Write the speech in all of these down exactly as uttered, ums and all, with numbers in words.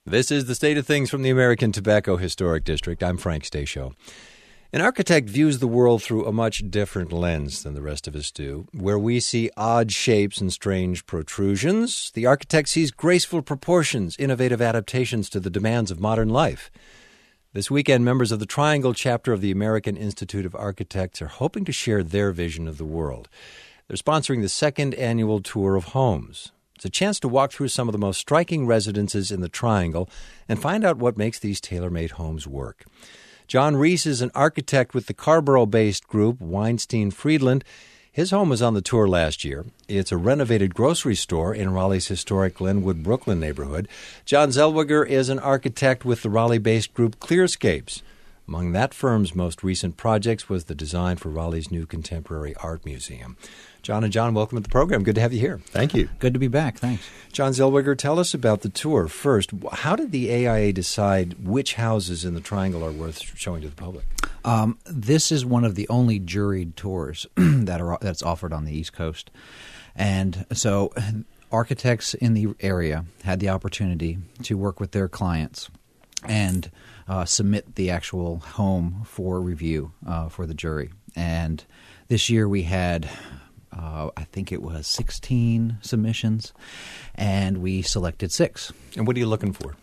This is the State of Things from the American Tobacco Historic District. I'm Frank Stasio. An architect views the world through a much different lens than the rest of us do. Where we see odd shapes and strange protrusions, the architect sees graceful proportions, innovative adaptations to the demands of modern life. This weekend, members of the Triangle chapter of the American Institute of Architects are hoping to share their vision of the world. They're sponsoring the second annual Tour of Homes. It's a chance to walk through some of the most striking residences in the Triangle and find out what makes these tailor-made homes work. John Reese is an architect with the Carrboro-based group Weinstein Friedland. His home was on the tour last year. It's a renovated grocery store in Raleigh's historic Glenwood, Brooklyn neighborhood. John Zellweger is an architect with the Raleigh-based group Clearscapes. Among that firm's most recent projects was the design for Raleigh's new contemporary art museum. John and John, welcome to the program. Good to have you here. Thank you. Good to be back. Thanks. John Zellweger, tell us about the tour. First, how did the A I A decide which houses in the Triangle are worth showing to the public? Um, this is one of the only juried tours that are that's offered on the East Coast. And so architects in the area had the opportunity to work with their clients and uh, submit the actual home for review uh, for the jury. And this year we had... Uh, I think it was sixteen submissions, and we selected six. And what are you looking for?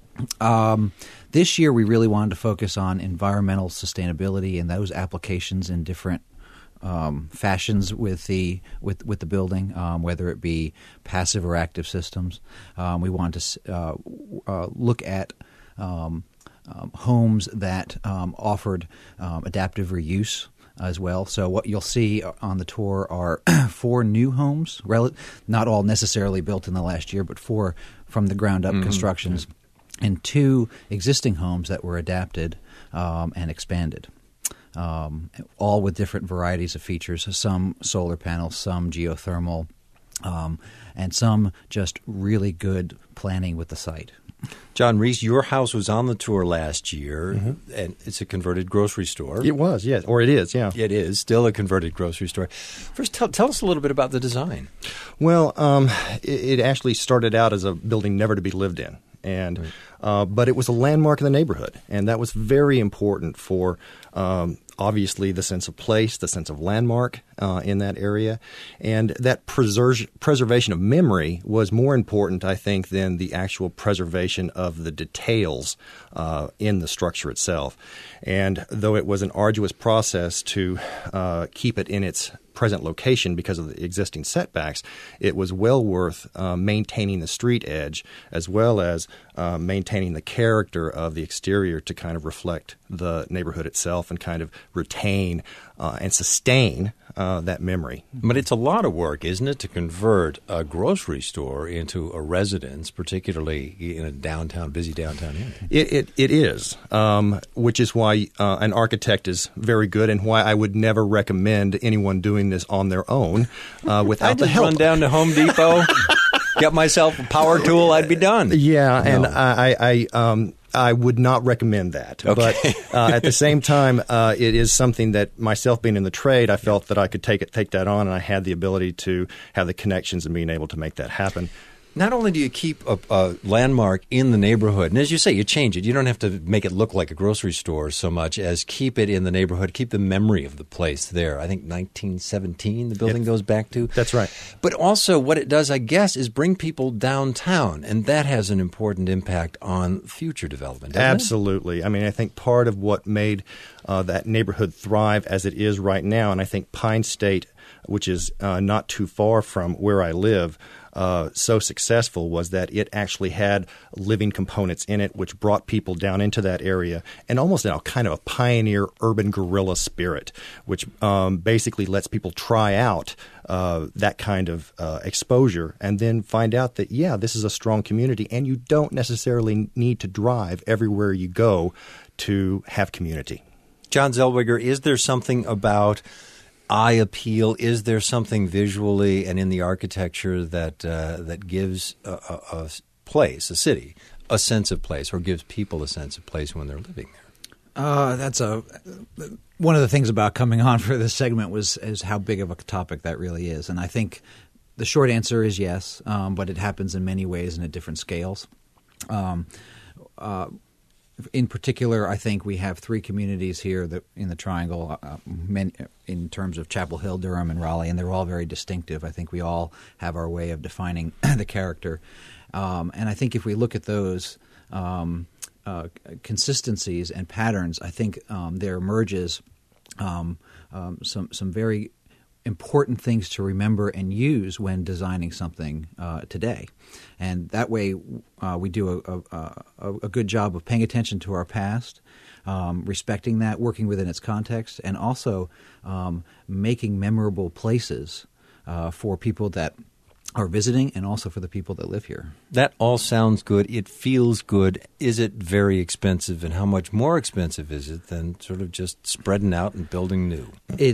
Um, this year, we really wanted to focus on environmental sustainability and those applications in different um, fashions with the with with the building, um, whether it be passive or active systems. Um, we wanted to uh, uh, look at um, um, homes that um, offered um, adaptive reuse as well. So what you'll see on the tour are four new homes, rel- not all necessarily built in the last year, but four from the ground up mm-hmm. constructions, and two existing homes that were adapted um, and expanded, um, all with different varieties of features, some solar panels, some geothermal, um, and some just really good planning with the site. John Reese, your house was on the tour last year, mm-hmm. and it's a converted grocery store. It was, yes, or it is, yeah. It is still a converted grocery store. First, tell, tell us a little bit about the design. Well, um, it, it actually started out as a building never to be lived in, and right. uh, but it was a landmark in the neighborhood, and that was very important for um, obviously the sense of place, the sense of landmark uh, in that area. And that preser- preservation of memory was more important, I think, than the actual preservation of the details uh, in the structure itself. And though it was an arduous process to uh, keep it in its present location because of the existing setbacks, it was well worth uh, maintaining the street edge as well as uh, maintaining the character of the exterior to kind of reflect the neighborhood itself and kind of retain uh, and sustain uh, that memory. But it's a lot of work, isn't it, to convert a grocery store into a residence, particularly in a downtown, busy downtown area? It it, it is, um, which is why uh, an architect is very good and why I would never recommend anyone doing this on their own uh, without the help. I just run down to Home Depot, get myself a power tool, I'd be done. Yeah, no. and I, I, I um, I would not recommend that. Okay. But uh, at the same time, uh, it is something that myself being in the trade, I felt that I could take it, take that on, and I had the ability to have the connections and being able to make that happen. Not only do you keep a, a landmark in the neighborhood, and as you say, you change it. You don't have to make it look like a grocery store so much as keep it in the neighborhood, keep the memory of the place there. I think nineteen seventeen the building it, goes back to. That's right. But also what it does, I guess, is bring people downtown, and that has an important impact on future development, doesn't Absolutely. it? I mean, I think part of what made uh, that neighborhood thrive as it is right now, and I think Pine State, which is uh, not too far from where I live, Uh, so successful was that it actually had living components in it, which brought people down into that area, and almost now kind of a pioneer urban guerrilla spirit, which um, basically lets people try out uh, that kind of uh, exposure and then find out that, yeah, this is a strong community, and you don't necessarily need to drive everywhere you go to have community. John Zellweger, is there something about eye appeal? Is there something visually and in the architecture that uh, that gives a, a, a place, a city, a sense of place, or gives people a sense of place when they're living there? Uh, that's a one of the things about coming on for this segment was is how big of a topic that really is, and I think the short answer is yes, um, but it happens in many ways and at different scales. Um, uh, in particular, I think we have three communities here that in the Triangle, uh, men, in terms of Chapel Hill, Durham, and Raleigh, and they're all very distinctive. I think we all have our way of defining the character. Um, and I think if we look at those um, uh, consistencies and patterns, I think um, there emerges um, um, some some very important things to remember and use when designing something uh, today. And that way uh, we do a, a, a good job of paying attention to our past, um, respecting that, working within its context, and also um, making memorable places uh, for people that are visiting and also for the people that live here. That all sounds good. It feels good. Is it very expensive, and how much more expensive is it than sort of just spreading out and building new? It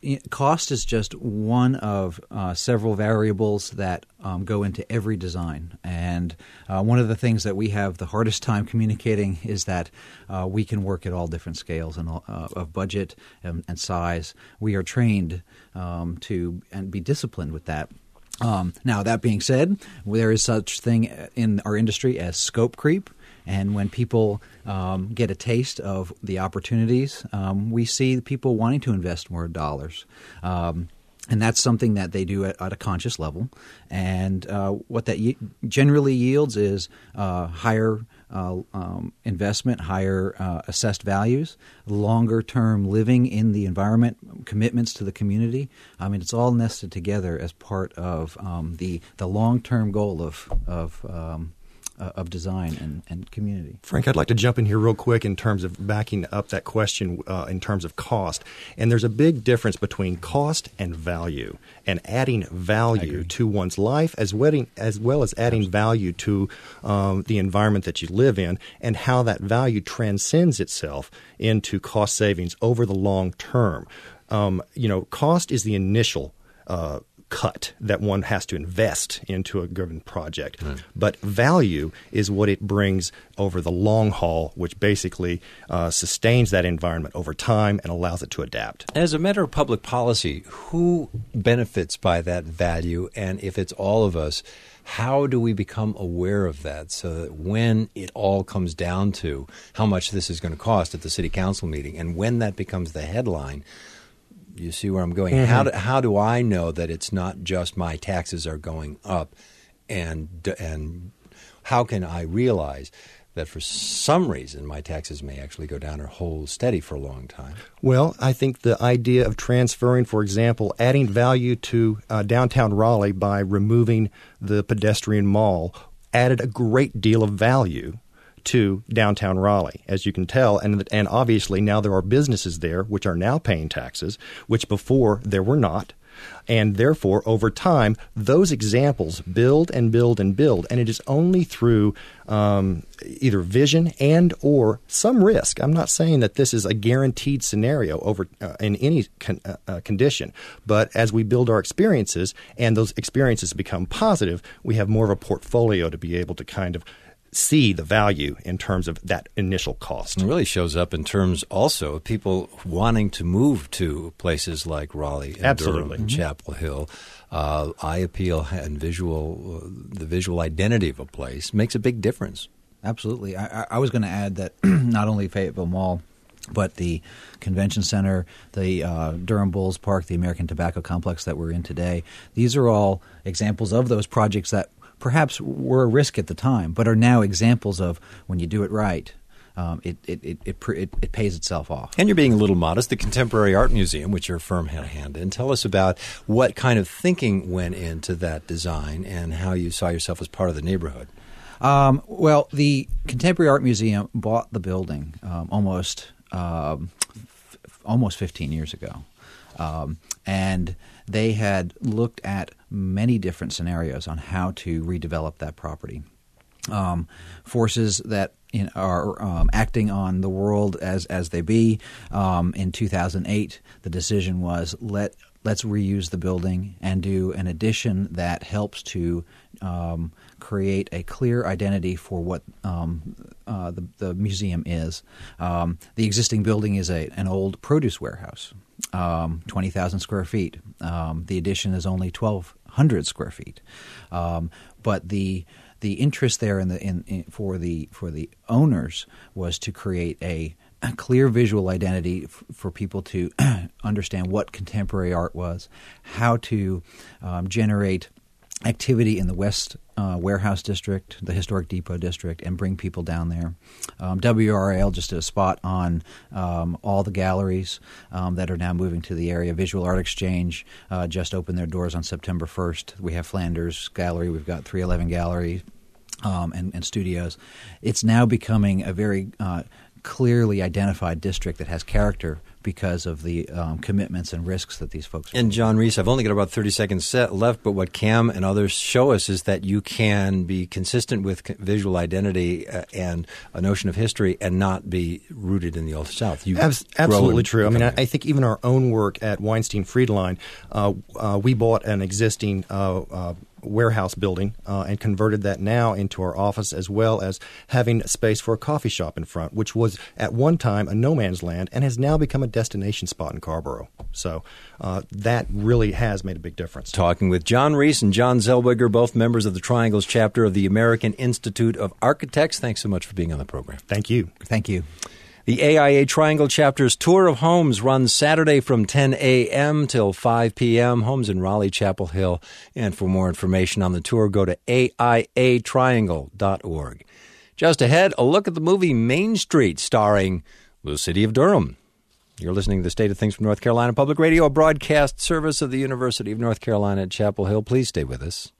Cost is just one of uh, several variables that um, go into every design. And uh, one of the things that we have the hardest time communicating is that uh, we can work at all different scales and, uh, of budget and, and size. We are trained um, to and be disciplined with that. Um, now, that being said, there is such thing in our industry as scope creep. And when people um, get a taste of the opportunities, um, we see people wanting to invest more dollars. Um, and that's something that they do at, at a conscious level. And uh, what that ye- generally yields is uh, higher uh, um, investment, higher uh, assessed values, longer-term living in the environment, commitments to the community. I mean, it's all nested together as part of um, the, the long-term goal of of um, Uh, of design and, and community. Frank, I'd like to jump in here real quick in terms of backing up that question uh, in terms of cost. And there's a big difference between cost and value, and adding value to one's life as well, as well as adding Absolutely. value to um, the environment that you live in, and how that value transcends itself into cost savings over the long term. Um, you know, cost is the initial uh cut that one has to invest into a given project. Mm. But value is what it brings over the long haul, which basically uh, sustains that environment over time and allows it to adapt. As a matter of public policy, who benefits by that value? And if it's all of us, how do we become aware of that so that when it all comes down to how much this is going to cost at the city council meeting, and when that becomes the headline, you see where I'm going? Mm-hmm. How do, how do I know that it's not just my taxes are going up, and and how can I realize that for some reason my taxes may actually go down or hold steady for a long time? Well, I think the idea of transferring, for example, adding value to uh, downtown Raleigh by removing the pedestrian mall added a great deal of value to downtown Raleigh, as you can tell. And and obviously now there are businesses there which are now paying taxes, which before there were not. And therefore, over time, those examples build and build and build. And it is only through um, either vision and or some risk. I'm not saying that this is a guaranteed scenario over uh, in any con- uh, condition. But as we build our experiences and those experiences become positive, we have more of a portfolio to be able to kind of see the value in terms of that initial cost. It really shows up in terms also of people wanting to move to places like Raleigh and Absolutely. Durham and mm-hmm. Chapel Hill. Uh, eye appeal and visual, uh, the visual identity of a place makes a big difference. Absolutely. I, I was going to add that not only Fayetteville Mall, but the convention center, the uh, Durham Bulls Park, the American Tobacco Complex that we're in today, these are all examples of those projects that perhaps were a risk at the time, but are now examples of when you do it right, um, it, it, it, it, it, it pays itself off. And you're being a little modest. The Contemporary Art Museum, which your firm had a hand in, tell us about what kind of thinking went into that design and how you saw yourself as part of the neighborhood. Um, well, the Contemporary Art Museum bought the building um, almost um, f- almost fifteen years ago, um, and they had looked at many different scenarios on how to redevelop that property. Um, forces that in, are um, acting on the world as as they be. Um, in two thousand eight, the decision was let let's reuse the building and do an addition that helps to um, create a clear identity for what um, uh, the, the museum is. Um, the existing building is a an old produce warehouse. Um, twenty thousand square feet. Um, the addition is only twelve hundred square feet. Um, but the the interest there in the in, in for the for the owners was to create a, a clear visual identity f- for people to understand what contemporary art was, how to um, generate activity in the West uh, Warehouse District, the Historic Depot District, and bring people down there. Um, W R L just did a spot on um, all the galleries um, that are now moving to the area. Visual Art Exchange uh, just opened their doors on September first. We have Flanders Gallery. We've got three eleven Gallery um, and, and studios. It's now becoming a very uh, clearly identified district that has character because of the um, commitments and risks that these folks are And making. John Reese, I've only got about thirty seconds set left, but what Cam and others show us is that you can be consistent with visual identity uh, and a notion of history and not be rooted in the Old South. You Abs- grow absolutely and true. I mean, I, become- I think even our own work at Weinstein Friedline, uh, uh, we bought an existing uh, uh, warehouse building uh, and converted that now into our office, as well as having space for a coffee shop in front, which was at one time a no man's land and has now become a destination spot in Carrboro. So uh, that really has made a big difference. Talking with John Reese and John Zellweger, both members of the Triangles chapter of the American Institute of Architects. Thanks so much for being on the program. Thank you. Thank you. The A I A Triangle chapter's Tour of Homes runs Saturday from ten a.m. till five p.m. Homes in Raleigh, Chapel Hill. And for more information on the tour, go to A I A triangle dot org. Just ahead, a look at the movie Main Street, starring the City of Durham. You're listening to The State of Things from North Carolina Public Radio, a broadcast service of the University of North Carolina at Chapel Hill. Please stay with us.